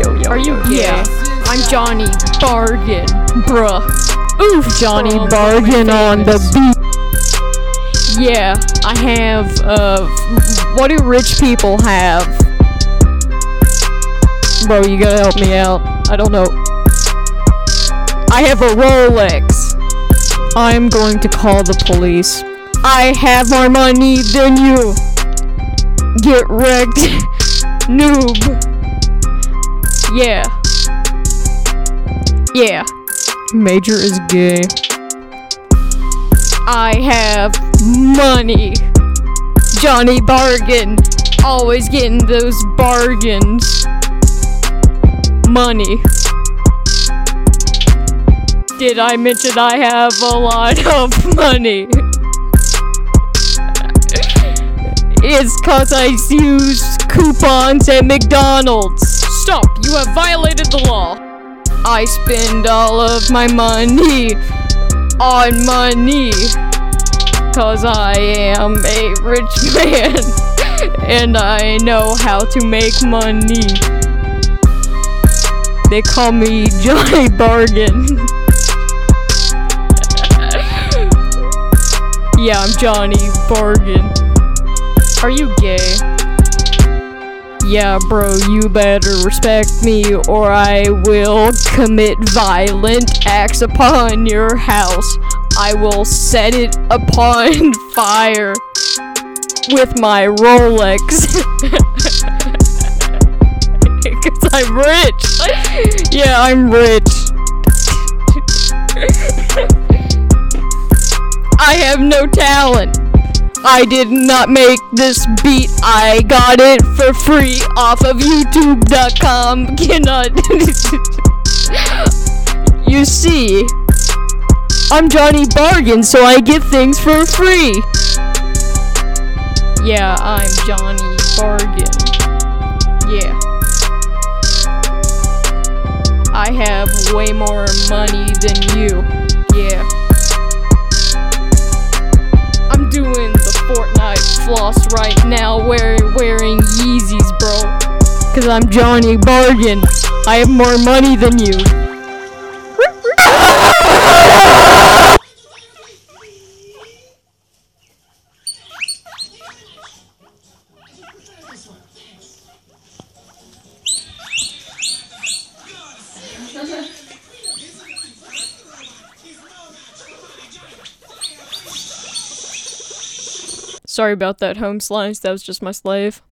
Are you gay? Yeah. I'm Johnny Bargain, bruh. Oof, Johnny from Bargain on the beat. Yeah, I have, what do rich people have? Bro, you gotta help me out. I don't know. I have a Rolex. I'm going to call the police. I have more money than you. Get wrecked, noob. Yeah. Yeah. Major is gay. I have money. Johnny Bargain. Always getting those bargains. Money. Did I mention I have a lot of money? It's cause I use coupons at McDonald's. Stop, you have violated the law. I spend all of my money on money. Cause I am a rich man. And I know how to make money. They call me Johnny Bargain. Yeah, I'm Johnny Bargain. Are you gay? Yeah, bro, you better respect me or I will commit violent acts upon your house. I will set it upon fire with my Rolex. Because I'm rich. Yeah, I'm rich. I have no talent. I did not make this beat. I got it for free off of YouTube.com. You see, I'm Johnny Bargain, so I get things for free. Yeah, I'm Johnny Bargain. Yeah. I have way more money than you. Yeah. I'm doing the Fortnite floss right now, wearing Yeezys, bro. Cause I'm Johnny Bargain. I have more money than you. Sorry about that, home slice. That was just my slave.